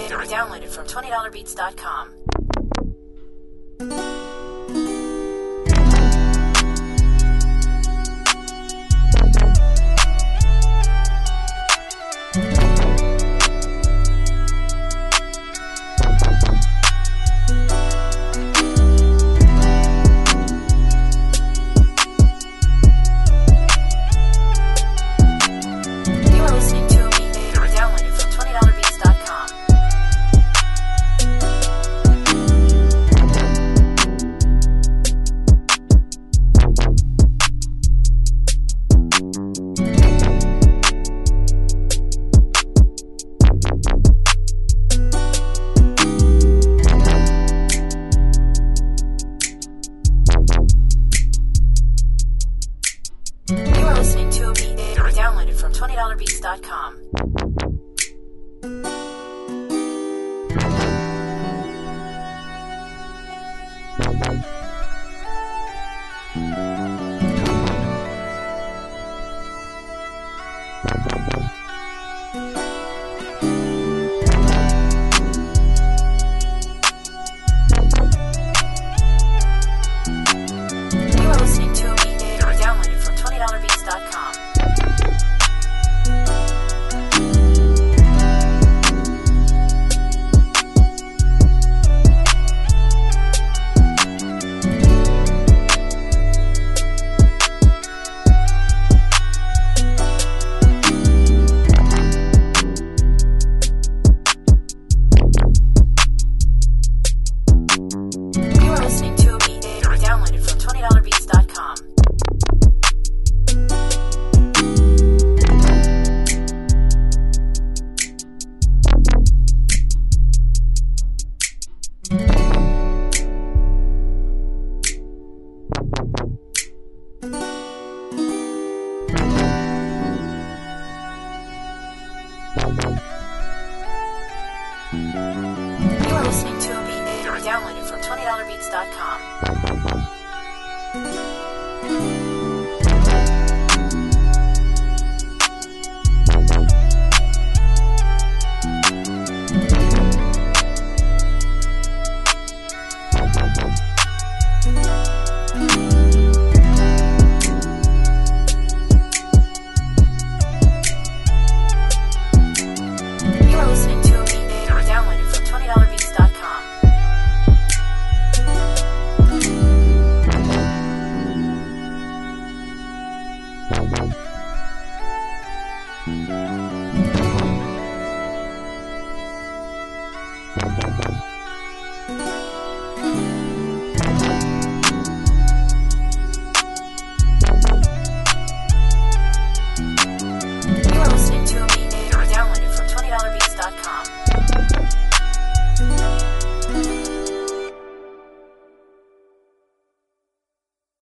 updated or downloaded from $20beats.com. Listening to a beat or downloaded from $20beats.com. You are listening to a beat or downloaded from $20beats.com. You are listening to a beat or downloaded from $20beats.com. You are listening to a beat or downloaded from $20beats.com. You are listening to a beat or downloaded from $20beats.com.